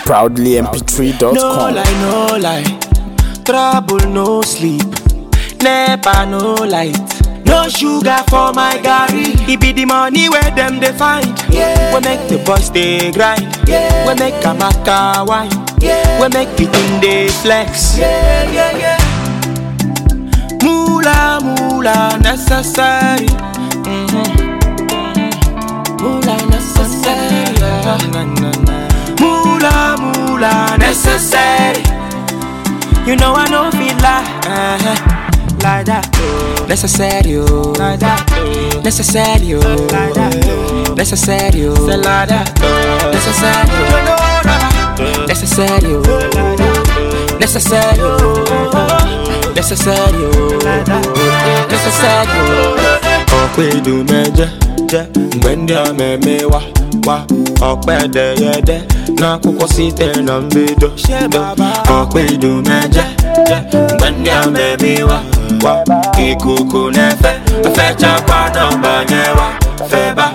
ProudlyMP3.com. No lie, trouble no sleep, never no light, no sugar for my garri. It be the money where them they find. We make the boys they grind. We make a maca wine. We make it in the flex. Mula necessary. Mula necessary. Mula necessary. You know I know feel like that. Necessary, like that. Necessary, like that. Necessary, like that. Necessary, necessary, necessary, necessary. Okwe du meje, mwende ameme wa. Okwe de yede, na kuko site na mbido. Okwe du meje, mwende ameme wa. Ikuku nefe, fecha kwa namba nyewa. Feba.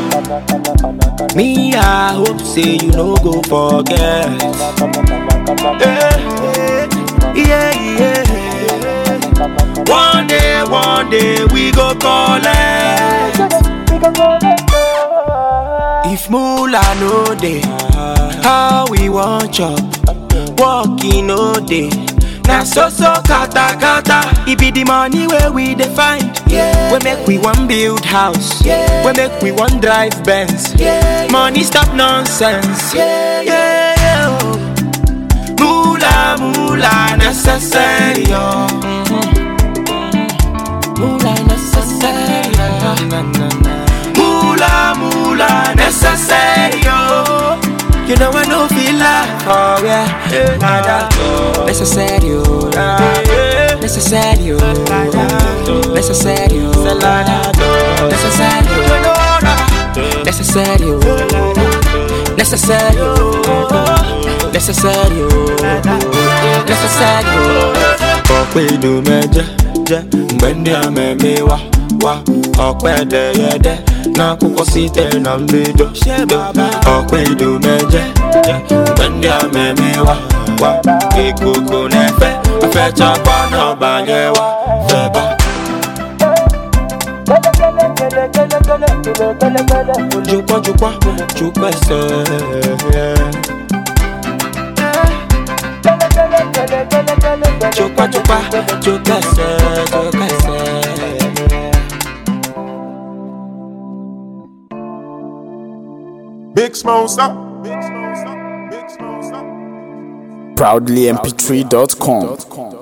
Me, I hope say you no go forget. Yeah. One day we go collect. If Mula no day, how we want chop? Walking no day. Na so kata. It be the money where we define. We make we one build house. We make we one drive Benz. Money stop nonsense. Mula necessary. Mula necessary. Mula necessary. You know I know feel like, oh yeah, nada. Necessary, necessary, necessary, necessary, necessary. Okwe du meje, mwende ameme wa. Okwe de yede, na kuko site na mbido. Okwe du meje, mwende ameme wa. Ikuku nefe, fecha kwa namba nyewa. Feba. Chukwa se. Chukwa se. Big Smosa. ProudlyMP3.com.